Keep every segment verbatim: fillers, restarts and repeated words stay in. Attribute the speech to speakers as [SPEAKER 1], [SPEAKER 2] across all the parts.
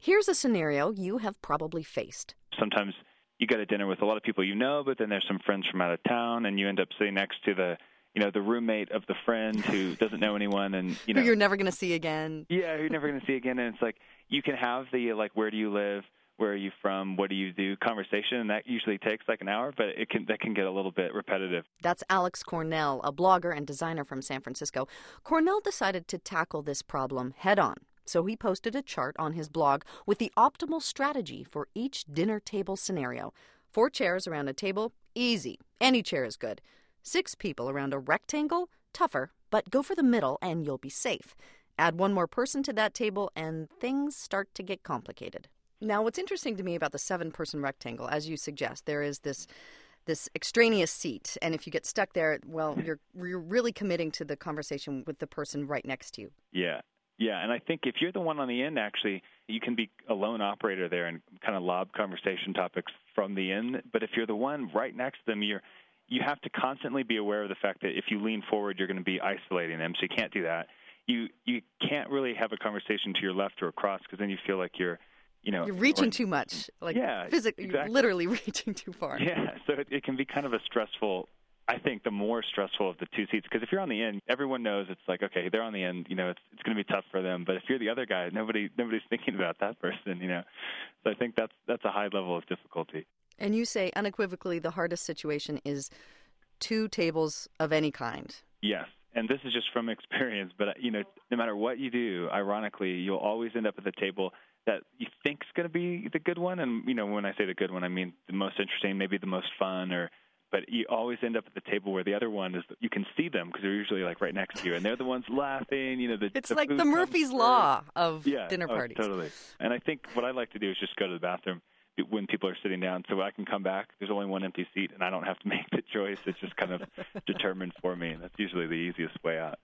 [SPEAKER 1] Here's a scenario you have probably faced.
[SPEAKER 2] Sometimes you go to dinner with a lot of people you know, but then there's some friends from out of town, and you end up sitting next to the, you know, the roommate of the friend who doesn't know anyone, and you know,
[SPEAKER 1] who you're never going to see again.
[SPEAKER 2] Yeah, who you're never going to see again, and it's like you can have the like, where do you live? Where are you from? What do you do? Conversation, and that usually takes like an hour, but it can that can get a little bit repetitive.
[SPEAKER 1] That's Alex Cornell, a blogger and designer from San Francisco. Cornell decided to tackle this problem head on. So he posted a chart on his blog with the optimal strategy for each dinner table scenario. Four chairs around a table, easy. Any chair is good. Six people around a rectangle, tougher, but go for the middle and you'll be safe. Add one more person to that table and things start to get complicated. Now, what's interesting to me about the seven-person rectangle, as you suggest, there is this this extraneous seat, and if you get stuck there, well, you're you're really committing to the conversation with the person right next to you.
[SPEAKER 2] Yeah. Yeah, and I think if you're the one on the end, actually, you can be a lone operator there and kind of lob conversation topics from the end. But if you're the one right next to them, you're you have to constantly be aware of the fact that if you lean forward, you're going to be isolating them, so you can't do that. You you can't really have a conversation to your left or across because then you feel like you're, you know,
[SPEAKER 1] you're reaching
[SPEAKER 2] or,
[SPEAKER 1] too much, like
[SPEAKER 2] yeah,
[SPEAKER 1] physically,
[SPEAKER 2] exactly.
[SPEAKER 1] You're literally reaching too far.
[SPEAKER 2] Yeah, so it, it can be kind of a stressful. I think the more stressful of the two seats, because if you're on the end, everyone knows it's like, okay, they're on the end, you know, it's it's going to be tough for them. But if you're the other guy, nobody nobody's thinking about that person, you know. So I think that's that's a high level of difficulty.
[SPEAKER 1] And you say unequivocally the hardest situation is two tables of any kind.
[SPEAKER 2] Yes, and this is just from experience. But you know, no matter what you do, ironically, you'll always end up at the table that you think is going to be the good one. And you know, when I say the good one, I mean the most interesting, maybe the most fun, or. But you always end up at the table where the other one is, you can see them because they're usually like right next to you, and they're the ones laughing. You know, the,
[SPEAKER 1] it's
[SPEAKER 2] the
[SPEAKER 1] like
[SPEAKER 2] food
[SPEAKER 1] the Murphy's Law of
[SPEAKER 2] yeah,
[SPEAKER 1] dinner
[SPEAKER 2] oh,
[SPEAKER 1] parties.
[SPEAKER 2] Totally. And I think what I like to do is just go to the bathroom when people are sitting down, so I can come back. There's only one empty seat, and I don't have to make the choice. It's just kind of determined for me, and that's usually the easiest way out.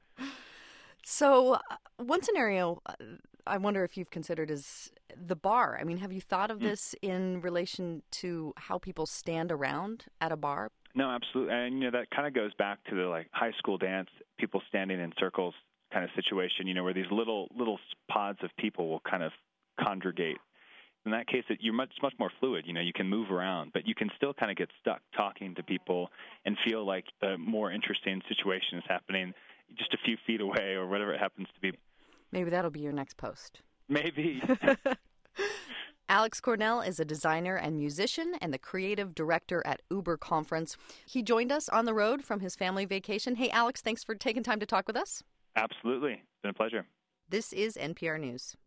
[SPEAKER 1] So uh, one scenario uh, I wonder if you've considered is the bar. I mean, have you thought of this mm. in relation to how people stand around at a bar?
[SPEAKER 2] No, absolutely. And, you know, that kind of goes back to the, like, high school dance, people standing in circles kind of situation, you know, where these little little pods of people will kind of congregate. In that case, it, you're much, much more fluid. You know, you can move around, but you can still kind of get stuck talking to people and feel like the more interesting situation is happening just a few feet away or whatever it happens to be.
[SPEAKER 1] Maybe that'll be your next post.
[SPEAKER 2] Maybe.
[SPEAKER 1] Alex Cornell is a designer and musician and the creative director at Uber Conference. He joined us on the road from his family vacation. Hey, Alex, thanks for taking time to talk with us.
[SPEAKER 2] Absolutely. It's been a pleasure.
[SPEAKER 1] This is N P R News.